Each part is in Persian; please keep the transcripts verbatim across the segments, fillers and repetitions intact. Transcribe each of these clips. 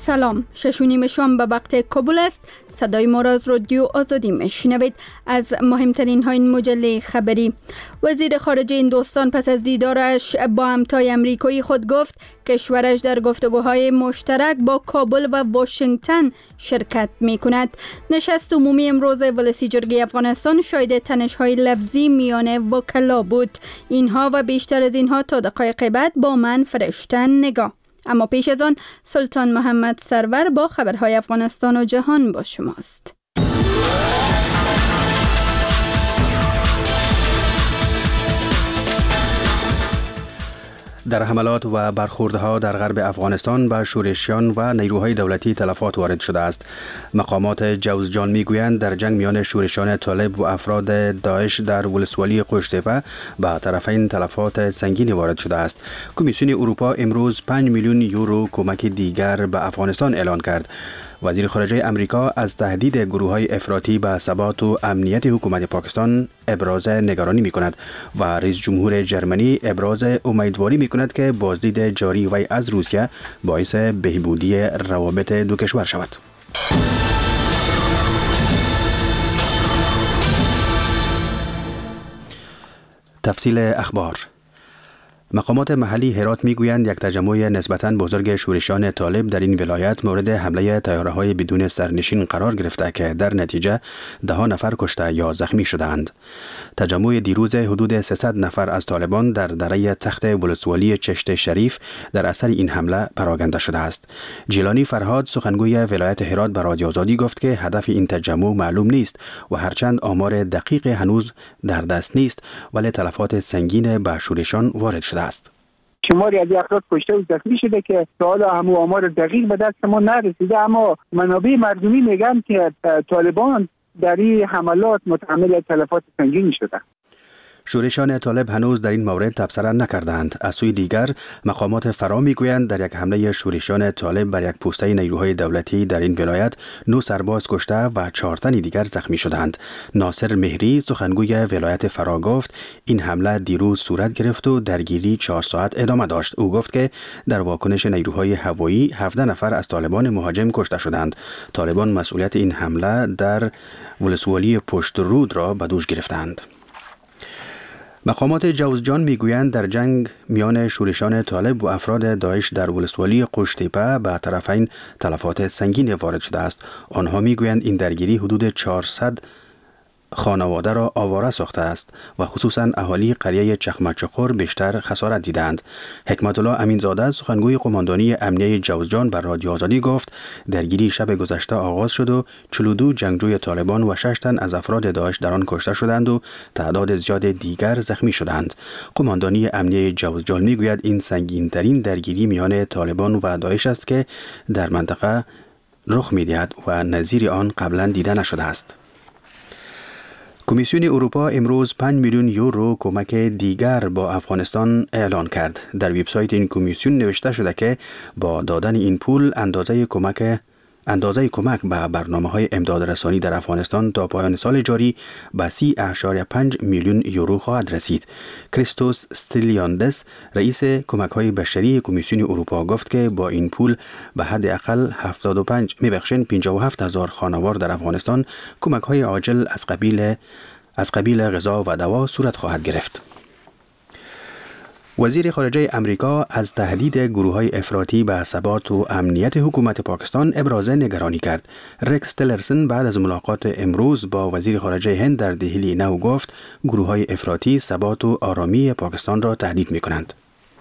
سلام، شش و نیم شام به وقت کابل است. صدای ما را از رادیو آزادی میشنوید. از مهمترین های این مجله خبری: وزیر خارجه هندوستان پس از دیدارش با همتای امریکایی خود گفت کشورش در گفتگوهای مشترک با کابل و واشنگتن شرکت می کند. نشست عمومی امروز ولسی جرگه افغانستان شاهد تنش‌های لفظی میان وکلا بود. اینها و بیشتر از اینها تا دقایق بعد با من فرشتن نگاه. اما پیش از آن سلطان محمد سرور با خبرهای افغانستان و جهان با شماست. در حملات و برخوردها در غرب افغانستان به شورشیان و نیروهای دولتی تلفات وارد شده است. مقامات جوزجان میگویند در جنگ میان شورشیان طالب و افراد داعش در ولسوالی قشتیپه به طرفین تلفات سنگینی وارد شده است. کمیسیون اروپا امروز پنج میلیون یورو کمک دیگر به افغانستان اعلان کرد. وزیر خارجه امریکا از تهدید گروه‌های افراطی به ثبات و امنیت حکومت پاکستان ابراز نگرانی می‌کند و رئیس جمهور جرمنی ابراز امیدواری می‌کند که بازدید جاری وی از روسیه باعث بهبودی روابط دو کشور شود. تفصیل اخبار: مقامات محلی هرات میگویند یک تجمع نسبتاً بزرگ شورشیان طالب در این ولایت مورد حمله طیاره‌های بدون سرنشین قرار گرفته که در نتیجه ده نفر کشته یا زخمی شدند. تجمع دیروز حدود سیصد نفر از طالبان در دره تخت ولسوالی چشت شریف در اثر این حمله پراکنده شده است. جیلانی فرهاد سخنگوی ولایت هرات به رادیو آزادی گفت که هدف این تجمع معلوم نیست و هرچند آمار دقیق هنوز در دست نیست ولی تلفات سنگین به شورشیان وارد شده است. شماری از افراد کشته و زخمی شده که تا حالا همو آمار دقیق به دست ما نرسیده، اما منابع مردمی میگن که طالبان در این حملات متحمل تلفات سنگینی شده. شورشیان طالب هنوز در این مورد تبصره نکردند. از سوی دیگر مقامات فرا میگویند در یک حمله شورشیان طالب بر یک پوسته نیروهای دولتی در این ولایت نه سرباز کشته و چهار تن دیگر زخمی شدند. ناصر مهری سخنگوی ولایت فرا گفت این حمله دیروز صورت گرفت و درگیری چهار ساعت ادامه داشت. او گفت که در واکنش نیروهای هوایی هفده نفر از طالبان مهاجم کشته شدند. طالبان مسئولیت این حمله در ولسوالی پشت رود را به دوش گرفتند. مقامات جوزجان میگویند در جنگ میان شورشیان طالب و افراد داعش در ولسوالی قشتیپه به طرفین تلفات سنگین وارد شده است. آنها میگویند این درگیری حدود چهارصد خانواده را آواره ساخته است و خصوصا اهالی قریه چخمچقر بیشتر خسارت دیدند. حکمت الله امینزاده سخنگوی قماندانی امنیه جوزجان بر رادیو آزادی گفت درگیری شب گذشته آغاز شد و چهل و دو جنگجوی طالبان و شش تن از افراد داعش در آن کشته شدند و تعداد زیاد دیگر زخمی شدند. قماندانی امنیه جوزجان میگوید این سنگین‌ترین درگیری میان طالبان و داعش است که در منطقه رخ می‌دهد و نظیر آن قبلا دیده نشده است. کمیسیون اروپا امروز پنج میلیون یورو کمک دیگر با افغانستان اعلان کرد. در وبسایت این کمیسیون نوشته شده که با دادن این پول اندازه کمک اندازه کمک به برنامه‌های امداد رسانی در افغانستان تا پایان سال جاری به سی و پنج میلیون یورو خواهد رسید. کریستوس استیلیاندس رئیس کمک‌های بشری کمیسیون اروپا گفت که با این پول به حد اقل هفتاد و پنج میبخشن پنجاه و هفت هزار خانوار در افغانستان کمک‌های عاجل از قبیل از قبیل غذا و دوا صورت خواهد گرفت. وزیر خارجه امریکا از تهدید گروه‌های افراطی به ثبات و امنیت حکومت پاکستان ابراز نگرانی کرد. رکس تلرسن بعد از ملاقات امروز با وزیر خارجه هند در دهلی نو گفت گروه‌های افراطی ثبات و آرامی پاکستان را تهدید می‌کنند.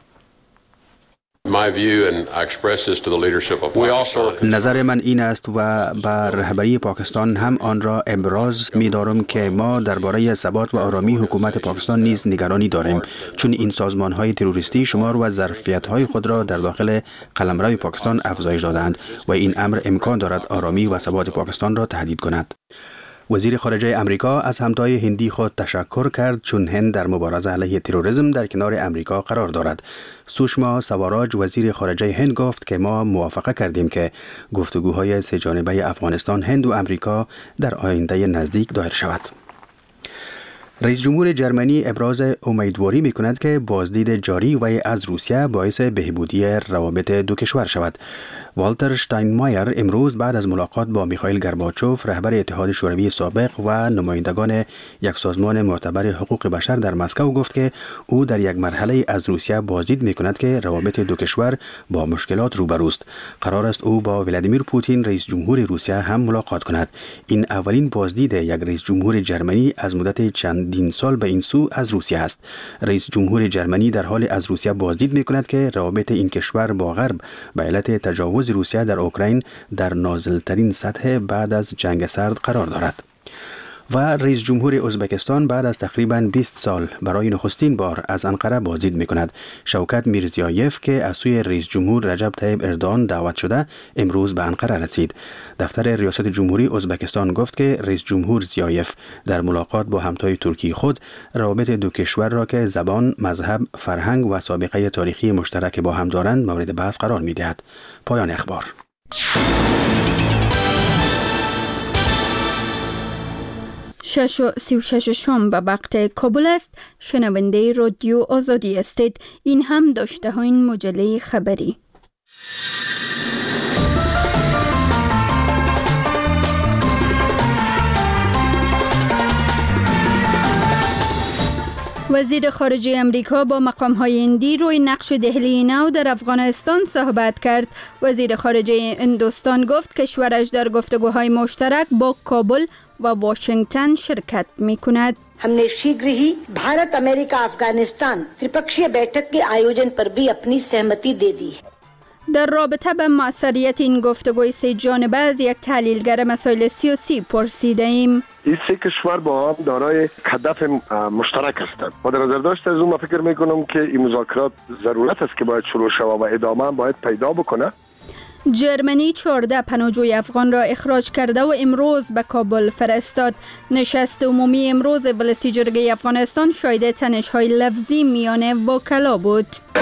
نظر من این است و بر رهبری پاکستان هم آن را ابراز می دارم که ما درباره ثبات و آرامی حکومت پاکستان نیز نگرانی داریم، چون این سازمان های تروریستی شمار و ظرفیت های خود را در داخل قلمرو پاکستان افزایش دادند و این امر امکان دارد آرامی و ثبات پاکستان را تهدید کند. وزیر خارجه امریکا از همتای هندی خود تشکر کرد چون هند در مبارزه علیه تروریسم در کنار امریکا قرار دارد. سوشما سواراج وزیر خارجه هند گفت که ما موافقه کردیم که گفتگوهای سه جانبه افغانستان، هند و امریکا در آینده نزدیک دایر شود. رئیس جمهور جرمنی ابراز امیدواری می کند که بازدید جاری وی از روسیه باعث بهبودی روابط دو کشور شود. والتر شتاینمایر امروز بعد از ملاقات با میخائیل گورباچوف رهبر اتحاد شوروی سابق و نمایندگان یک سازمان معتبر حقوق بشر در مسکو گفت که او در یک مرحله از روسیه بازدید می کند که روابط دو کشور با مشکلات روبروست. قرار است او با ولادیمیر پوتین رئیس جمهور روسیه هم ملاقات کند. این اولین بازدید یک رئیس جمهور جرمنی از مدت چندین سال به این سو از روسیه است. رئیس جمهور جرمنی در حال از روسیه بازدید می کند که روابط این کشور با غرب به علت تجاوز روسیه در اوکراین در نازلترین سطح بعد از جنگ سرد قرار دارد. و رئیس جمهور ازبکستان بعد از تقریباً بیست سال برای نخستین بار از انقره بازدید می کند. شوکت میرزیایف که از سوی رئیس جمهور رجب طیب اردوغان دعوت شده امروز به انقره رسید. دفتر ریاست جمهوری ازبکستان گفت که رئیس جمهور زیایف در ملاقات با همتای ترکی خود روابط دو کشور را که زبان، مذهب، فرهنگ و سابقه تاریخی مشترک با هم دارند مورد بحث قرار می دهد. پایان اخبار. شش و سی و شش شام به وقت کابل است. شنونده رادیو آزادی استید. این هم داشته ها این مجله خبری. وزیر خارجه امریکا با مقام‌های هندی روی نقش دهلی نو در افغانستان صحبت کرد. وزیر خارجه هندوستان گفت کشورش در گفتگوهای مشترک با کابل و واشنگتن شرکت می کند. हमने शीघ्र ही भारत अमेरिका अफगानिस्तान त्रिपक्षीय बैठक के आयोजन पर भी अपनी सहमति दे दी. در رابطه به موثریت این گفتگوی سه جانبه از یک تحلیلگر مسائل سیاسی پرسیده ایم. این سه کشور با هم دارای هدف مشترک هستند. با در نظر داشته از اون من فکر میکنم که این مذاکرات ضرورت است که باید شروع شود و ادامه هم باید پیدا بکنه. جرمنی چهارده پناهجوی افغان را اخراج کرده و امروز به کابل فرستاد. نشست عمومی امروز ولسی جرگه افغانستان شاهد تنش‌های لفظی میان وکلا بود.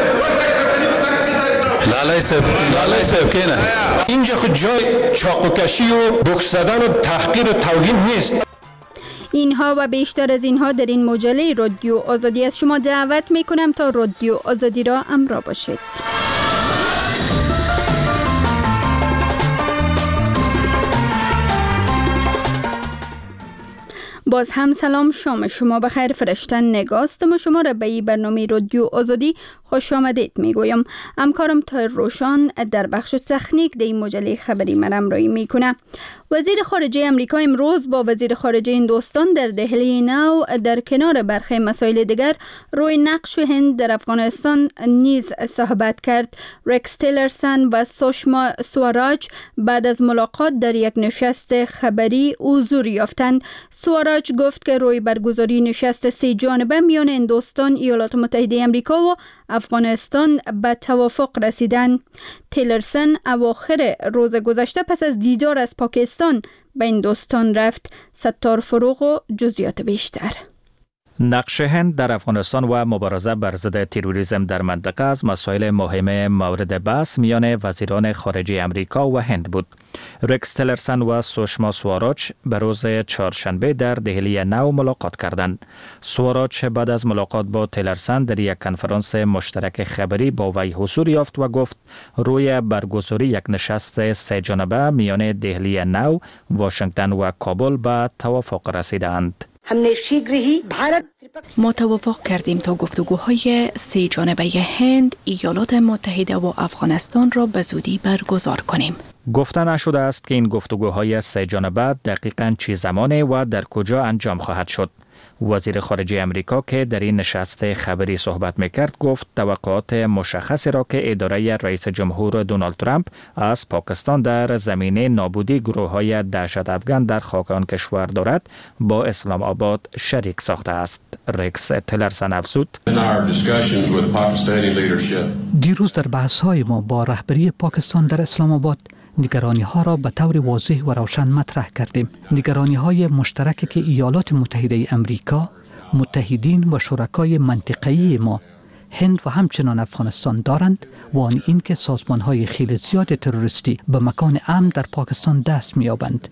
لالای سب لالای سب کنه اینجا خود جای چاقوکشی و بوکس زدن و تحقیر و توهین نیست. اینها و بیشتر از اینها در این مجله رادیو آزادی از شما دعوت میکنم تا رادیو آزادی را همراه باشید. باز هم سلام، شام شما بخیر. فرشتن نگاستم و شما را به این برنامه رادیو آزادی خوش آمدید میگویم. همکارم تایر روشان در بخش تکنیک در این مجله خبری من همراهی میکنه. وزیر خارجه امریکا امروز با وزیر خارجه هندوستان در دهلی نو در کنار برخی مسائل دیگر روی نقش هند در افغانستان نیز صحبت کرد. رکس تیلرسن و سوشما سواراج بعد از ملاقات در یک نشست خبری حضور یافتند. سواراج گفت که روی برگزاری نشست سه جانبه میان هندوستان، ایالات متحده آمریکا و افغانستان به توافق رسیدند. تیلرسن اواخر روز گذشته پس از دیدار از پاکستان به هندوستان رفت. ستار فروغ و جزئیات بیشتر. نقش هند در افغانستان و مبارزه بر ضد تروریسم در منطقه از مسائل مهم مورد بحث میان وزیران خارجه امریکا و هند بود. رکس تیلرسن و سوشما سواراج به روز چهارشنبه در دهلی نو ملاقات کردند. سواراج بعد از ملاقات با تیلرسن در یک کنفرانس مشترک خبری با وی حضور یافت و گفت روی برگزاری یک نشست سه جانبه میان دهلی نو، واشنگتن و کابل به توافق رسیدند. ما توافق کردیم تا گفتگوهای سه جانبه هند، ایالات متحده و افغانستان را به زودی برگزار کنیم. گفته نشده است که این گفتگوهای سه جانبه دقیقاً چه زمانه و در کجا انجام خواهد شد. وزیر خارجه امریکا که در این نشست خبری صحبت میکرد گفت توقعات مشخصی را که اداره رئیس جمهور دونالد ترامپ از پاکستان در زمینه نابودی گروه‌های دهشت افغان در خاک آن کشور دارد با اسلام آباد شریک ساخته است. رکس تیلرسن افزود: دیروز در بحث‌های ما با رهبری پاکستان در اسلام آباد نگرانی ها را به طور واضح و روشن مطرح کردیم. نگرانی های مشترکی که ایالات متحده امریکا، متحدین و شرکای منطقه‌ای ما، هند و همچنان افغانستان دارند و آن این که سازمان های خیلی زیاد تروریستی به مکان امن در پاکستان دست می‌یابند.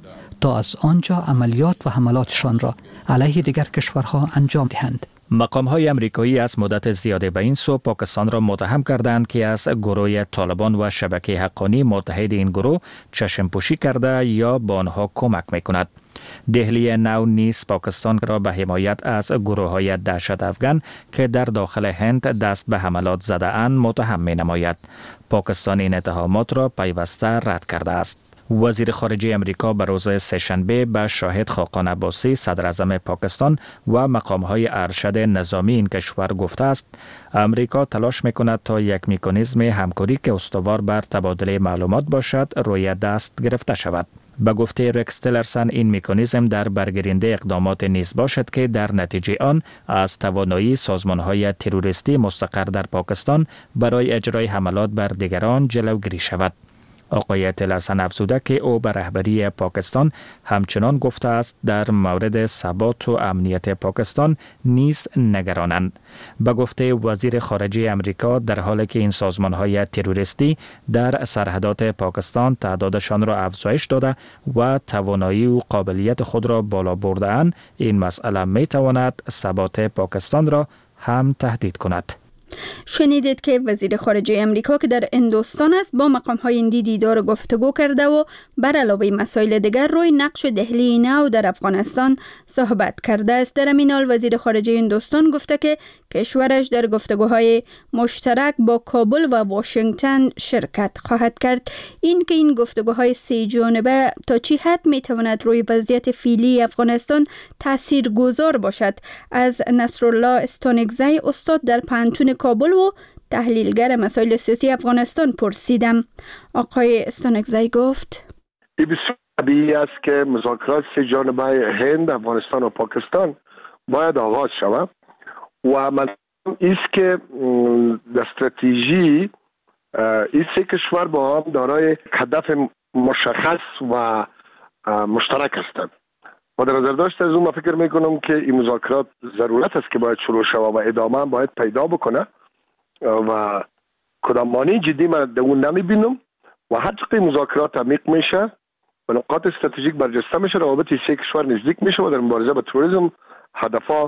تا از آنجا عملیات و حملاتشان را علیه دیگر کشورها انجام دهند. مقام‌های آمریکایی از مدت زیادی به این سو پاکستان را متهم کردند که از گروه طالبان و شبکه حقانی متحد این گروه چشم پوشی کرده یا به آنها کمک می‌کند. دهلی نو نیز پاکستان را به حمایت از گروه‌های دهشت افغان که در داخل هند دست به حملات زده اند متهم می‌نماید. پاکستان این اتهامات را پیوسته رد کرده است. وزیر خارجه امریکا به روز سه‌شنبه به شاهد خاقان عباسی صدر اعظم پاکستان و مقام‌های ارشد نظامی این کشور گفته است امریکا تلاش می‌کند تا یک مکانیزم همکاری که استوار بر تبادل معلومات باشد روی دست گرفته شود. به گفته رکس تلرسن این مکانیزم در برگیرنده اقدامات نیز باشد که در نتیجه آن از توانایی سازمان‌های تروریستی مستقر در پاکستان برای اجرای حملات بر دیگران جلوگیری شود. آقای تلرسن افزوده که او به رهبری پاکستان همچنان گفته است در مورد ثبات و امنیت پاکستان نیز نگرانند. به گفته وزیر خارجه امریکا در حالی که این سازمان‌های تروریستی در سرحدات پاکستان تعدادشان را افزایش داده و توانایی و قابلیت خود را بالا برده اند، این مسئله می تواند ثبات پاکستان را هم تهدید کند. شنیدید که وزیر خارجه امریکا که در هندوستان است با مقام‌های هندی دیدار گفتگو کرده و بر علاوه مسائل دیگر روی نقش دهلی نو در افغانستان صحبت کرده است. در این حال وزیر خارجه هندوستان گفته که کشورش در گفتگوهای مشترک با کابل و واشنگتن شرکت خواهد کرد. این که این گفتگوهای سه جانبه تا چه حد میتواند روی وضعیت فعلی افغانستان تاثیرگذار باشد، از نصرالله استانکزی استاد در پانتون کابل و تحلیلگر مسائل سیاسی افغانستان پرسیدم. آقای استانکزی گفت این بسیار طبیعی است که مذاکرات سه جانبه هند، افغانستان و پاکستان باید آغاز شود و من ایست که در استراتژی این سه کشور با هم دارای هدف مشخص و مشترک هستند. و در نظر داشته از اون من فکر میکنم که این مذاکرات ضرورت است که باید شروع شود و ادامه باید پیدا بکنه و کدام مانع جدی من در اون نمیبینم و هر چقدر مذاکرات عمیق میشه و نقاط استراتژیک برجسته میشه، روابط سه کشور نزدیک میشه و در مبارزه با تروریسم هدفها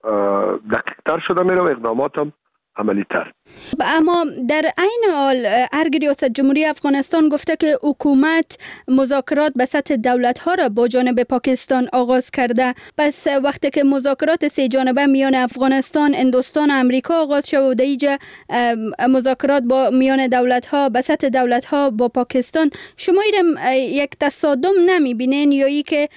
دقیق‌تر شده میره و اقدامات هم عملی تر. اما در عین حال ارگ ریاست جمهوری افغانستان گفته که حکومت مذاکرات به سطح دولت ها را با جانب پاکستان آغاز کرده. پس وقتی که مذاکرات سه جانبه میان افغانستان، هندوستان و امریکا آغاز شد و در اینجا مذاکرات با میان دولت ها به سطح دولت ها با پاکستان، شما ایرم یک تصادم نمیبینین یا ای که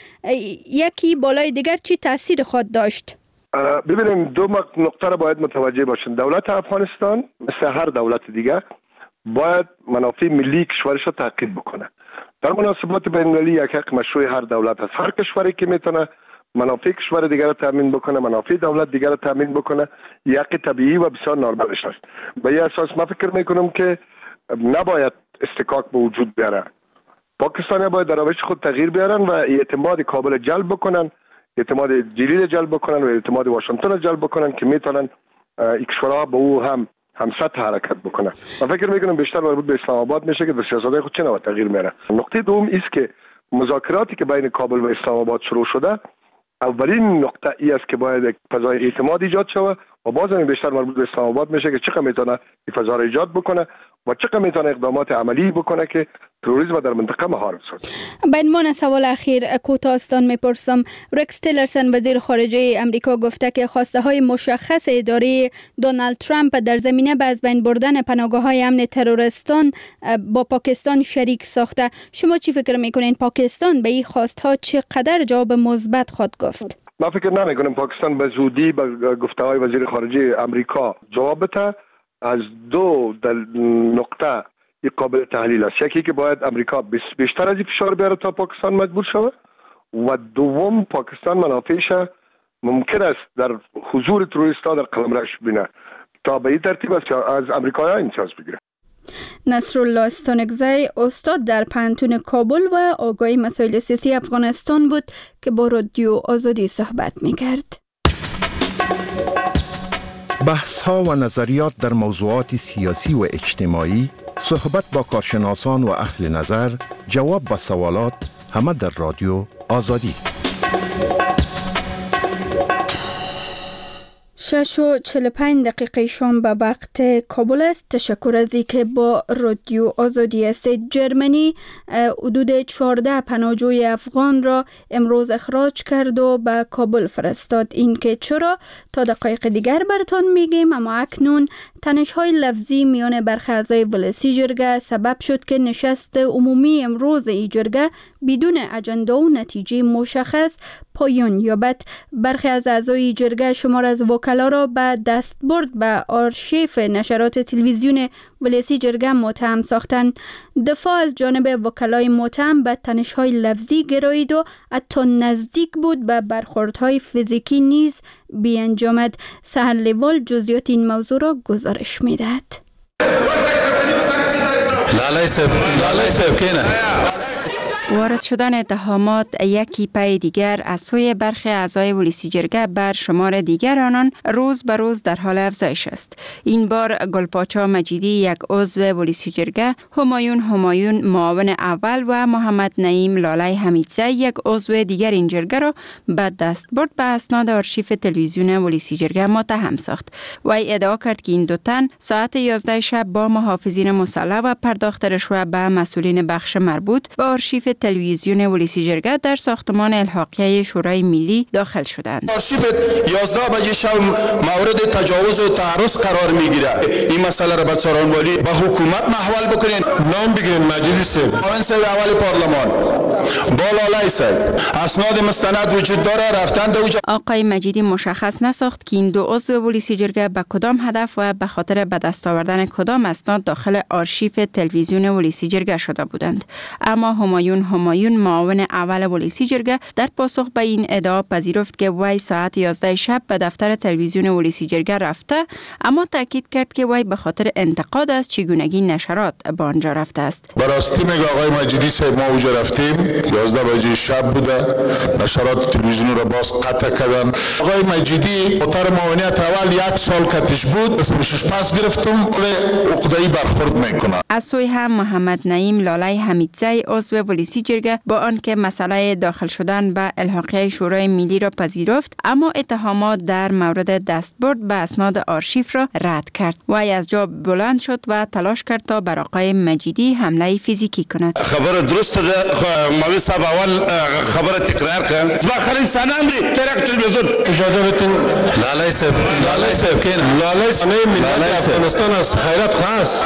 یکی بالای دیگر چی تاثیر خود داشت؟ ببینیم دو نقطه را باید متوجه باشند. دولت افغانستان مثل هر دولت دیگه باید منافع ملی کشورش را تحقیق بکنه. در مناسبات بین المللی یک حق مشروع هر دولت است. هر کشوری که میتونه منافع کشور دیگر را تامین بکنه، منافع دولت دیگر را تامین بکنه، یک طبیعی و بسیار نرمالش است. به این اساس من فکر میکنم که نباید استکاک به وجود بیاره. پاکستان باید در روش خود تغییر بیارن و اعتماد کابل جلب بکنن، اعتماد جلیل جلب بکنن و اعتماد واشنگتن جلب بکنن که میتونن این کشورها با او هم هم سطح حرکت بکنن. من فکر میکنم بیشتر مربوط به اسلام آباد میشه که در سیاست‌های خود چه نوع تغییر میاره. نقطه دوم است که مذاکراتی که بین کابل و اسلام آباد شروع شده، اولین نقطه ای است که باید یک فضای اعتماد ایجاد شود و باز هم بیشتر مربوط به اسلام آباد میشه که چقدر میتونه این فضا را ایجاد بکنه و چقدر میتونه اقدامات عملی بکنه که تروریسم در منطقه مهار بسازه. به عنوان سوال اخیر کوتاه‌استان میپرسم، رکس تیلرسن وزیر خارجه امریکا گفته که خواسته های مشخص اداره دونالد ترامپ در زمینه به از بین بردن پناهگاه های امن تروریستان با پاکستان شریک ساخته. شما چی فکر میکنین پاکستان به این خواست ها چقدر جواب مثبت خود گفت؟ من فکر نمی کنم پاکستان به زودی به گفته های وزیر خارجه امریکا جواب بده. از دو نقطه یک قابل تحلیل است. یکی که باید امریکا بیشتر از این فشار بیاره تا پاکستان مجبور شود و دوم پاکستان منافعش ممکن است در حضور تروریست‌ها در قلمروش بینه تا به این ترتیب است از امریکایی‌ها امتیاز بگیره. نصرالله استانکزی استاد در پانتون کابل و آگاهی مسائل سیاسی افغانستان بود که با رادیو آزادی صحبت می‌کرد. بحث ها و نظریات در موضوعات سیاسی و اجتماعی، صحبت با کارشناسان و اهل نظر، جواب به سوالات، همه در رادیو آزادی. شش و چهل و پنج دقیقه شام به وقت کابل است. تشکر از اینکه با رادیو آزادی هستید. جرمنی حدود چهارده پناهجوی افغان را امروز اخراج کرد و به کابل فرستاد. این که چرا تا دقایق دیگر براتون میگیم، اما اکنون تنش‌های لفظی میان برخی اعضای ولسی جرگه سبب شد که نشست عمومی امروز این جرگه بدون اجنده و نتیجه مشخص پایان یابد. برخی از اعضای جرگه شمار از وکلا را به دستبرد به آرشیف نشرات تلویزیون ولسی جرگه متهم ساختند. دفاع از جانب وکلای متهم به تنش‌های لفظی گرایید و حتی نزدیک بود به برخوردهای فیزیکی نیز بیانجامد. سهر لیوال جزئیات این موضوع را گزارش می‌دهد. لاله صاحب لاله صاحب کینه. وارد شدن اتهامات یکی پی دیگر از سوی برخی اعضای ولسی جرگه بر شمار دیگر آنان روز به روز در حال افزایش است. این بار گلپاچا مجیدی یک عضو ولسی جرگه، همایون همایون معاون اول و محمد نعیم لاله حمیدزی یک عضو دیگر این جرگه را به دستبرد به اسناد آرشیف تلویزیون ولسی جرگه متهم ساخت. وی ادعا کرد که این دو تن ساعت یازده شب با محافظین مسلح و پرداخت رشوه به مسئولین بخش مربوط به آرشیف تلویزیون ولسی جرگه در ساختمان الحاقیه شورای ملی داخل شدند. آرشیف یازده بجه شب مورد تجاوز و تعرض قرار میگیره. این مسئله را به سارانوالی به حکومت محول بکنین. نام بگیرین مجید صاحب، معاون صاحب اول پارلمان، بالاله صاحب، اسناد مستند وجود داره رفتن دو. آقای مجیدی مشخص نساخت که این دو عضو ولسی جرگه به کدام هدف و به خاطر به دست آوردن کدام اسناد داخل آرشیف تلویزیون ولسی جرگه شده بودند. اما همایون همایون معاون اول ولسی جرگه در پاسخ به این ادعا پذیرفت که وی ساعت یازده شب به دفتر تلویزیون ولسی جرگه رفته، اما تاکید کرد که وی به خاطر انتقاد از چگونگی نشرات به آنجا رفته است. براستی میگه آقای مجیدی صاحب ما اونجا رفتیم، یازده بجه شب بوده، نشرات تلویزیون را باز قطع کردن. آقای مجیدی خاطر معاونیت اول یک سال کتش بود، اسمش پس گرفتم ولی عقده‌ای برخورد میکنه. از سوی هم محمد نعیم لاله حمیدزی عضو ولسی جرگه با آنکه مسئله داخل شدن به الحاقیه شورای ملی را پذیرفت، اما اتهامات در مورد دستبرد به اسناد آرشیف را رد کرد. وی از جا بلند شد و تلاش کرد تا بر آقای مجیدی حمله فیزیکی کند. خبر درست ده مولوی صاحب اول خبر تکرار کرد. داخل سنامری ترک تلویزیون اجازه بدین. لاله صاحب لاله صاحب کین لاله صاحب ملت افغانستان از خیرات خاص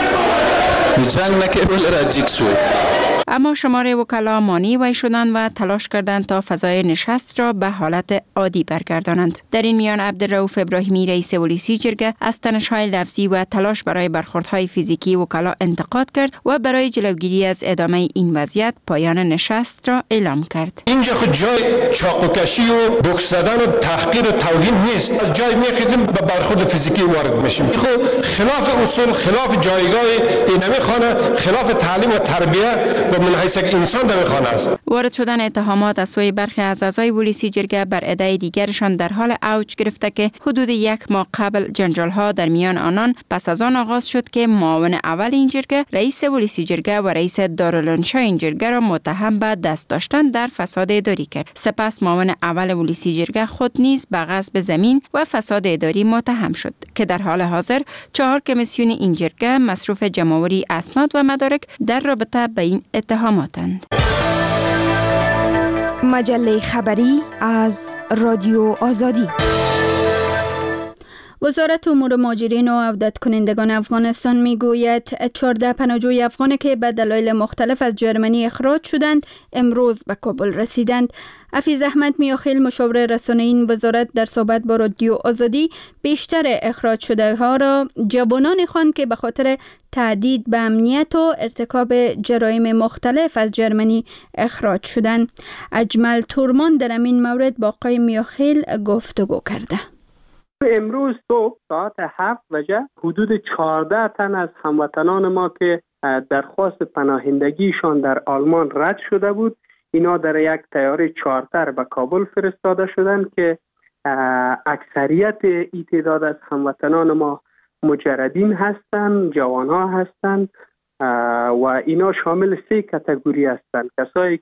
جنگ نکبل راجیک شو. اما شمار وکلا مانی وی شدند و تلاش کردند تا فضای نشست را به حالت عادی برگردانند. در این میان عبدالرؤوف ابراهیمی رئیس ولسی جرگه از تنش‌های لفظی و تلاش برای برخوردهای فیزیکی وکلا انتقاد کرد و برای جلوگیری از ادامه این وضعیت پایان نشست را اعلام کرد. اینجا خود جای چاقوکشی و بوکس زدن و تحقیر و توهین نیست. از جای میخیزیم به برخورد فیزیکی وارد میشیم. خب خلاف اصول، خلاف جایگاه اینمی خانه، خلاف تعلیم و تربیت و من حیث یک انسان در خانه است. وارد شدن اتهامات از سوی برخی از اعضای ولسی جرگه بر ادعای دیگرشان در حال اوج گرفته که حدود یک ماه قبل جنجال‌ها در میان آنان پس از آن آغاز شد که معاون اول این جرگه، رئیس ولسی جرگه و رئیس دارالانشا این جرگه را متهم به دست داشتن در فساد اداری کرد. سپس معاون اول ولسی جرگه خود نیز به غصب زمین و فساد اداری متهم شد که در حال حاضر چهار کمیسیون این جرگه مصروف جمع‌آوری اسناد و مدارک در رابطه با این اتهاماتند. مجله خبری از رادیو آزادی. وزارت امور مهاجرین و عودت کنندگان افغانستان میگوید چهارده پناهجوی افغانی که به دلایل مختلف از جرمنی اخراج شدند امروز به کابل رسیدند. حفیظ احمد میاخیل مشاور رسانه‌ای این وزارت در صحبت با رادیو آزادی بیشتر اخراج شده ها را جوانانی خواند که به خاطر تهدید به امنیت و ارتکاب جرایم مختلف از جرمنی اخراج شدند. اجمل تورمان در این مورد با آقای میاخیل گفتگو کرده. امروز صبح ساعت هفت بجه حدود چهارده تن از هموطنان ما که درخواست پناهندگیشان در آلمان رد شده بود، اینا در یک طیاره چارتر به کابل فرستاده شدند که اکثریت این تعداد از هموطنان ما مجردین هستند، جوانها هستند و اینا شامل سه کاتگوری هستند: کسایی که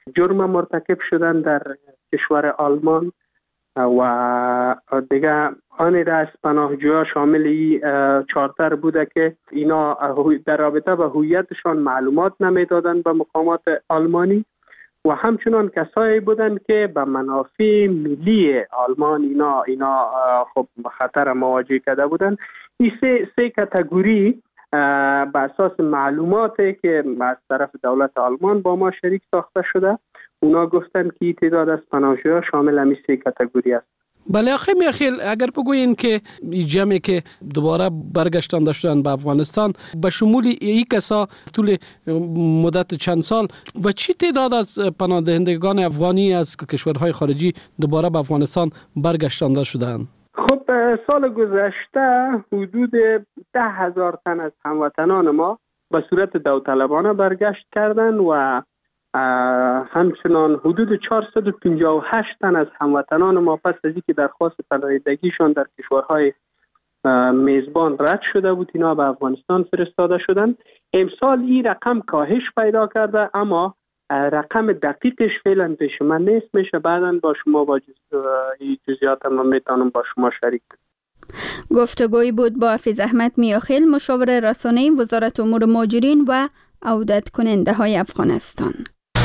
جرم مرتکب شدن در کشور آلمان و دیگه آن را از پناهجویان شامل چارتر بوده که اینا در رابطه به هویتشان معلومات نمیدادند به مقامات آلمانی و همچنان کسایی بودند که به منافع ملی آلمان اینا اینا خب خطر مواجه کرده بودند. این سه سه کاتگوری به اساس معلوماتی که از طرف دولت آلمان با ما شریک ساخته شده، اونا گفتن که تعداد از پناهجویان شامل همین سه کاتگوری است. بله آقای میاخیل، اگر بگویین که این جمعی که دوباره برگشتن داشتن به افغانستان به شمول این کسا طول مدت چند سال به چی تعداد از پناهندگان افغانی از کشورهای خارجی دوباره به افغانستان برگشتن شدند؟ خب سال گذشته حدود ده هزار تن از هموطنان ما به صورت داوطلبانه برگشت کردند و همچنان حدود چهارصد و پنجاه و هشت تن از هموطنان ما پس از اینکه درخواست پناهندگیشان در کشورهای میزبان رد شده بود اینا به افغانستان فرستاده شدند. امسال این رقم کاهش پیدا کرده، اما رقم دقیقش فعلا پیش من نیست، میشه بعداً با شما با جزئیات ما میتونم با شما شریک کنم. گفتگوی بود با حفیظ احمد میاخیل، مشاور رسانه‌ای وزارت امور مهاجرین و عودت کننده های افغانستان.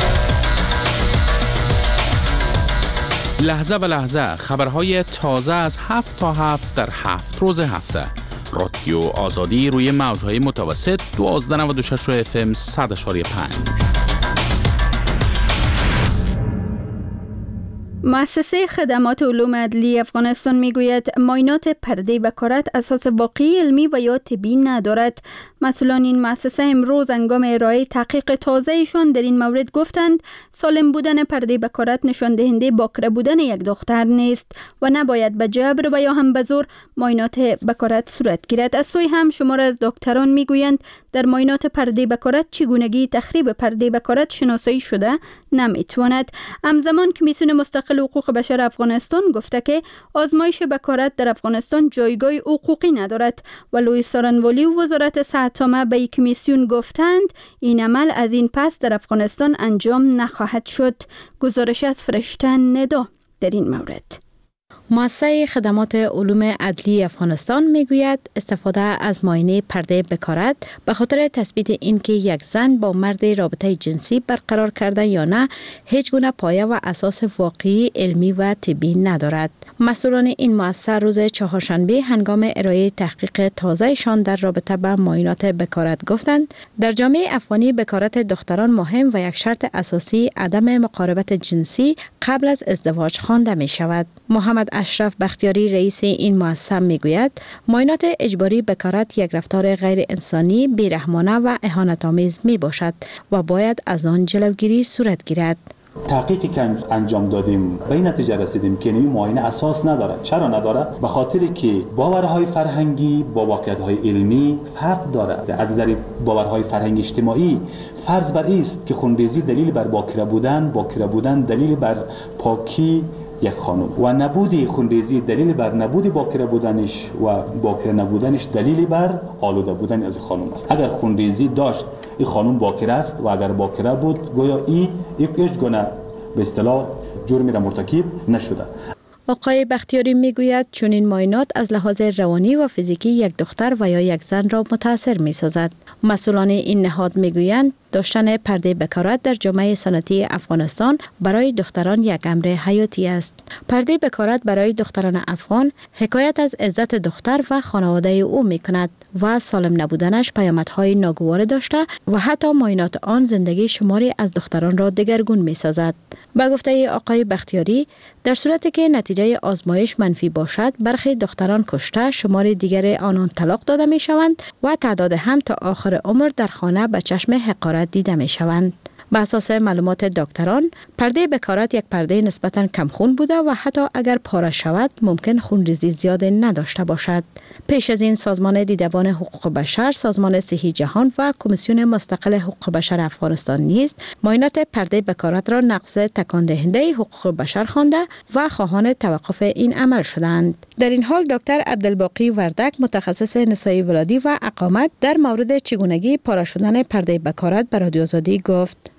لحظه به لحظه خبرهای تازه از هفت تا هفت در هفت روز هفته. رادیو آزادی روی موجهای متوسط دوازده نود و شش اف ام صد اشاری پنج. مؤسسه خدمات علوم عدلی افغانستان میگوید معاینات پرده بکارت اساس واقعی علمی و یا طبی ندارد. مسئولان این مؤسسه امروز هنگام ارائه تحقیق تازه‌شان در این مورد گفتند سالم بودن پرده بکارت نشان دهنده باکره بودن یک دختر نیست و نباید به جبر و یا هم به زور معاینات بکارت صورت گیرد. از سوی هم شمار از دکتران میگویند در معاینات پرده بکارت چگونگی تخریب پرده بکارت شناسایی شده نمیتواند. همزمان کمیسیون مستقل حقوق بشر افغانستان گفته که آزمایش بکارت در افغانستان جایگاه حقوقی ندارد و لوی سارنوالی و وزارت صحت عامه به کمیسیون گفتند این عمل از این پس در افغانستان انجام نخواهد شد. گزارش از فرشته ندا در این مورد. مؤسسه خدمات علوم عدلی افغانستان میگوید استفاده از معاینه پرده بکارت به خاطر تثبیت اینکه یک زن با مرد رابطه جنسی برقرار کرده یا نه هیچ گونه پایه و اساس واقعی علمی و طبی ندارد. مسئولان این مؤسسه روز چهارشنبه هنگام ارائه تحقیق تازه‌شان در رابطه با معاینات بکارت گفتند در جامعه افغانی بکارت دختران مهم و یک شرط اساسی عدم مقاربت جنسی قبل از ازدواج خوانده می شود. محمد اشرف بختیاری رئیس این مؤسسه میگوید معاینات اجباری بکارت یک رفتار غیر انسانی، بیرحمانه و اهانت‌آمیز می باشد و باید از آن جلوگیری صورت گیرد. تحقیقی که انجام دادیم به این نتیجه رسیدیم که این معاینه اساس نداره. چرا نداره؟ به خاطری که باورهای فرهنگی با واقعیت‌های علمی فرق داره. از نظر باورهای فرهنگی اجتماعی فرض بر است که خونریزی دلیل بر باکره بودن، باکره بودن دلیل بر پاکی یک خانم و نبودی خونریزی دلیل بر نبودی باکره بودنش و باکره نبودنش دلیلی بر آلوده بودن از خانم است. اگر خونریزی داشت این خانم باکره است و اگر باکره بود گویا این یک هیچ گونه به اصطلاح جرمی را مرتکب نشده. آقای بختیاری میگوید چون این معاینات از لحاظ روانی و فیزیکی یک دختر و یا یک زن را متاثر می سازد. مسئولان این نهاد میگویند داشتن پرده بکارت در جامعه سنتی افغانستان برای دختران یک امر حیاتی است. پرده بکارت برای دختران افغان حکایت از عزت دختر و خانواده او می کند و سالم نبودنش پیامدهای ناگوار داشته و حتی معاینات آن زندگی شماری از دختران را دگرگون می سازد. به گفته آقای بختیاری در صورتی که نتیجه آزمایش منفی باشد برخی دختران کشته، شمار دیگر آنان طلاق داده می شوند و تعداد هم تا آخر عمر در خانه به چشم حقارت دیده می شوند. به اساس معلومات دکتران پرده بکارت یک پرده نسبتاً کمخون بوده و حتی اگر پاره شود ممکن خونریزی زیاد نداشته باشد. پیش از این سازمان دیدبان حقوق بشر، سازمان صحی جهان و کمیسیون مستقل حقوق بشر افغانستان نیز معاینات پرده بکارت را نقض تکان دهنده حقوق بشر خوانده و خواهان توقف این عمل شدند. در این حال دکتر عبدالباقی وردک متخصص نسای ولادی و اقامت در مورد چگونگی پاره شدن پرده بکارت به رادیو آزادی گفت: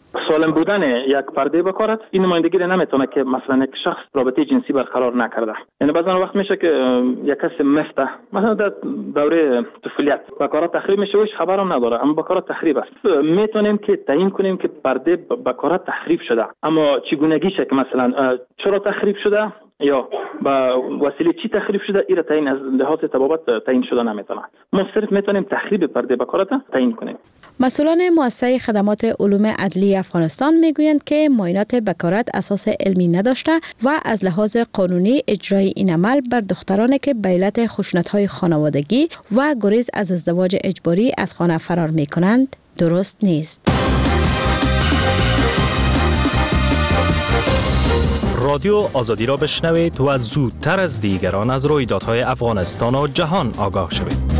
سالم بودن یک پرده بکارد، این نمایندگی نمیتونه که مثلا یک شخص رابطه جنسی برقرار نکرده. یعنی بعضا وقت میشه که یک کسی مفته مثلا در دوره طفولیت بکارات تخریب میشه و هیچ خبرم نداره، اما بکارات تخریب است. میتونیم که تعیین کنیم که پرده بکارات تخریب شده، اما چگونگیشه که مثلا چرا تخریب شده یا با وسیله چی تخریب شده، این تعیین از لحاظ طبابت تعیین شده نمیتونه. ما صرف میتونیم تخریب پرده بکارات تعیین کنیم. مسئولان مؤسسه خدمات علوم عدلی افغانستان میگویند که معاینات بکارت اساس علمی نداشته و از لحاظ قانونی اجرای این عمل بر دخترانی که به علت خشونت‌های خانوادگی و گریز از ازدواج اجباری از خانه فرار میکنند درست نیست. رادیو آزادی را بشنوید و زودتر از دیگران از رویدادهای افغانستان و جهان آگاه شوید.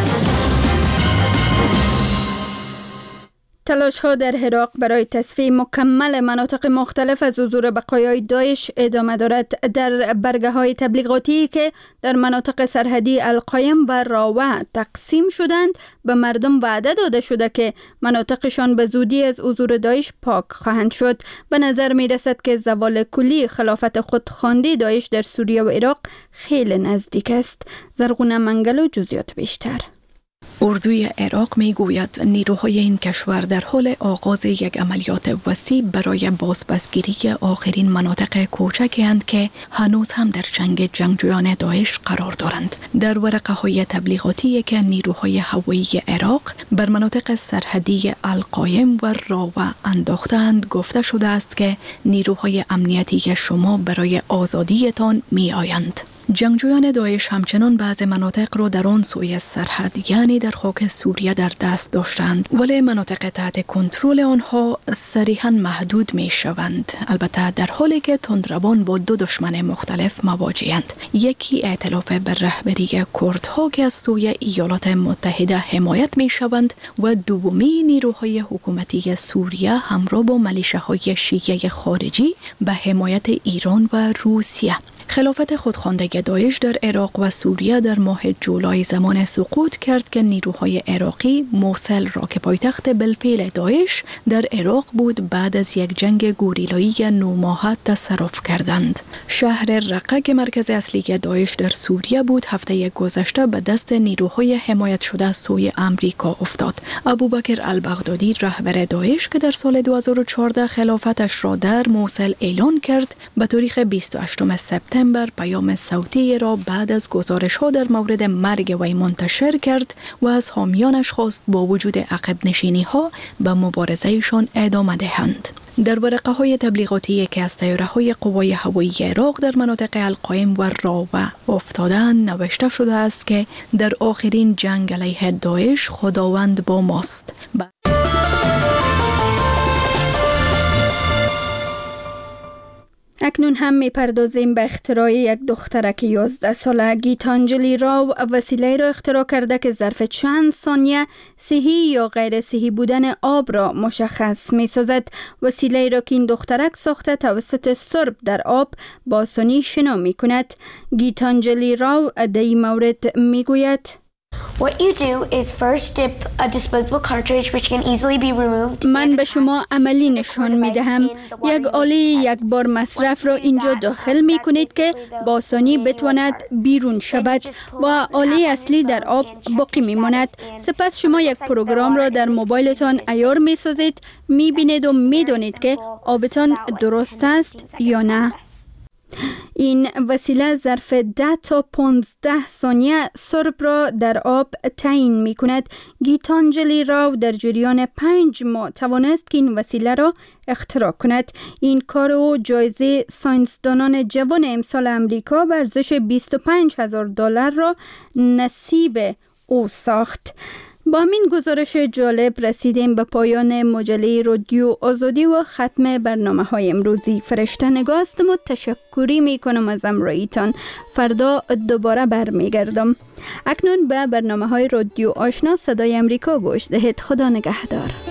تلاش ها در عراق برای تصفیه مکمل مناطق مختلف از حضور بقایای داعش ادامه دارد. در برگه های تبلیغاتی که در مناطق سرحدی القایم و راوه تقسیم شدند، به مردم وعده داده شده که مناطقشان به زودی از حضور داعش پاک خواهند شد. به نظر می رسد که زوال کلی خلافت خودخوانده داعش در سوریه و عراق خیلی نزدیک است. زرغونه منگل و جزئیات بیشتر. اردوی عراق می گوید نیروهای این کشور در حال آغاز یک عملیات وسیع برای بازپسگیری آخرین مناطق کوچک‌اند که هنوز هم در چنگ جنگجویان داعش قرار دارند. در ورقه های تبلیغاتی که نیروهای هوایی عراق بر مناطق سرحدی القایم و راوه انداختند گفته شده است که نیروهای امنیتی شما برای آزادیتان می آیند. جنگجویان داعش همچنان بعض مناطق را در آن سوی سرحد یعنی در خاک سوریه در دست داشتند، ولی مناطق تحت کنترل آنها صریحاً محدود می شوند، البته در حالی که تندروان با دو دشمن مختلف مواجه‌اند. یکی ائتلاف بر رهبری کردها که از سوی ایالات متحده حمایت می شوند و دومی نیروهای حکومتی سوریه همراه با ملیشه‌های شیعه خارجی به حمایت ایران و روسیه. خلافت خودخوانده داعش در عراق و سوریه در ماه جولای زمان سقوط کرد که نیروهای عراقی موصل را که پایتخت بالفعل داعش در عراق بود بعد از یک جنگ گوریلایی نو ماهه تصرف کردند. شهر رقه که مرکز اصلی داعش در سوریه بود هفته گذشته به دست نیروهای حمایت شده از سوی امریکا افتاد. ابوبکر البغدادی رهبر داعش که در سال دو هزار و چهارده خلافتش را در موصل اعلان کرد به تاریخ بیست و هشتم سپتامبر پیام صوتی را بعد از گزارش ها در مورد مرگ وی منتشر کرد و از حامیانش خواست با وجود عقب نشینی ها به مبارزهشان ادامه دهند. در ورقه های تبلیغاتی که از طیاره های قوای هوایی عراق در مناطق القایم و راوه افتادند نوشته شده است که در آخرین جنگ علیه داعش خداوند با ماست. اکنون هم میپردازیم به اختراع یک دخترک یازده ساله. گیتانجلی راو وسیله را اختراع کرده که ظرف چند ثانیه صحی یا غیر صحی بودن آب را مشخص می سازد. وسیله را که این دخترک ساخته توسط سرب در آب با آسانی شنا می کند. گیتانجلی راو در این مورد می گوید What you do is first dip a disposable cartridge which can easily be removed. من به شما عملی نشان می دهم. یک آله یک بار مصرف را اینجا داخل می کنید که با آسانی بتواند بیرون شود و آله اصلی در آب باقی می ماند. سپس شما یک پروگرام را در موبایلتان عیار می سازید، می بینید و می دانید که آبتان درست است یا نه. این وسیله ظرف ده تا پانزده ثانیه سرب را در آب تعیین می کند. گیتانجلی راو در جریان پنج ماه توانست که این وسیله را اختراع کند. این کار او جایزه ساینسدانان جوان امسال امریکا به ارزش بیست و پنج هزار دلار را نصیب او ساخت. با این گزارش جالب رسیدیم به پایان مجله رادیو آزادی و ختم برنامه های امروزی. فرشته نگاستم و تشکری می کنم از امرایتان. فردا دوباره برمیگردم. اکنون به برنامه های رادیو آشنا صدای امریکا گوش دهید. خدا نگهدار.